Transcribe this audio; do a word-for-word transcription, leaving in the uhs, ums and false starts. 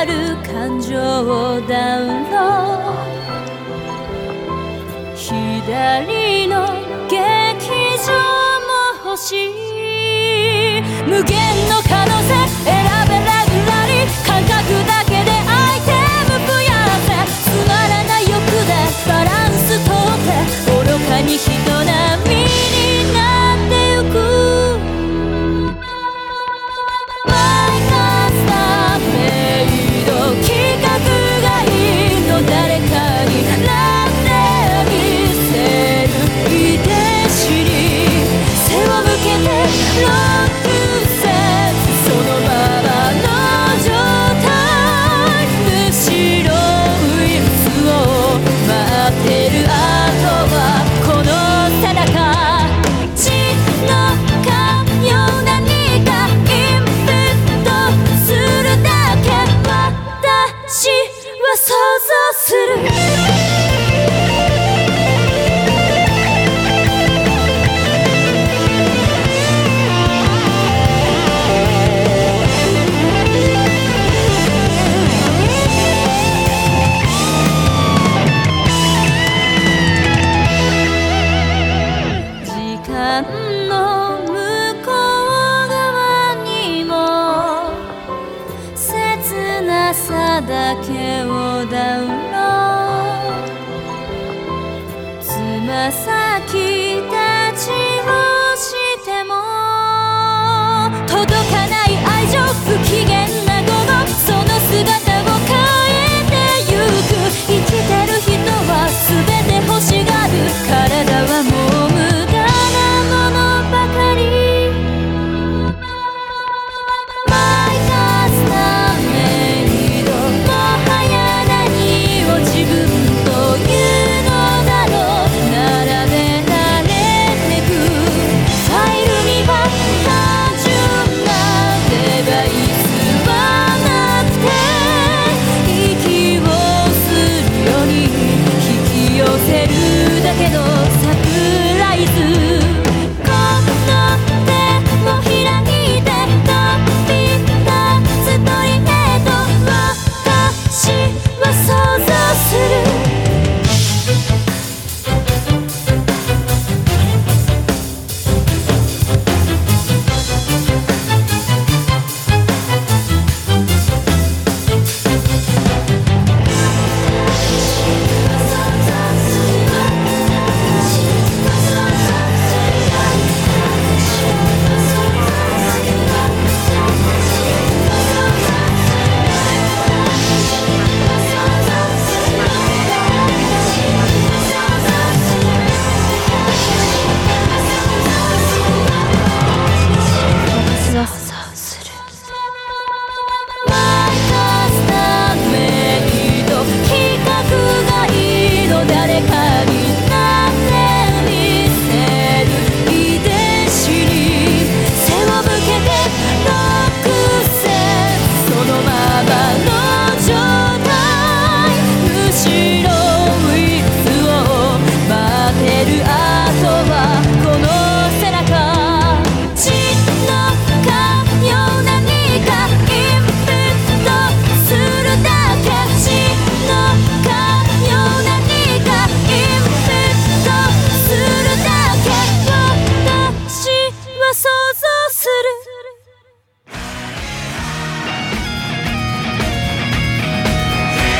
ある感情をダウンロード、左の劇場も欲しい、無限の可能性選べレギュラリー、感覚だけでアイテム増やせ、つまらない欲でバランスとって愚かに人並みになってゆく、マイカスタメイド規格がいいの、誰かになってみせる遺伝子に背を向けてロックセンス、そのままの状態、むしろウイルスを待ってる、あとはこの背中、血のかような何かインプットするだけ、私は想像する。時間の向こう側にも切なさだけを